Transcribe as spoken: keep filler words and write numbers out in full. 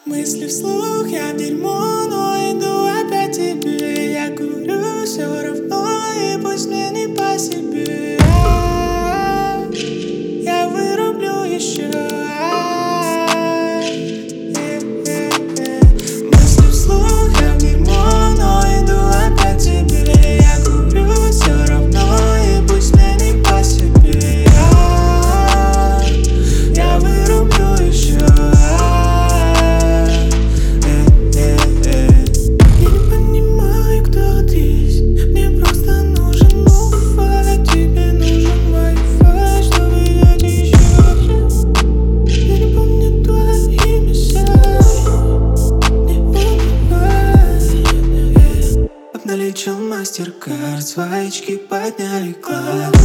Мысли вслух, я в дерьмо, но иду опять к тебе. Я курю все равно, и пусть мне не по себе. Я вырублю еще. Мысли вслух, я в дерьмо, но иду опять к тебе. Я курю все равно, и пусть мне не по себе. Я вырублю еще. Обналичил мастер-карт, своички подняли класс.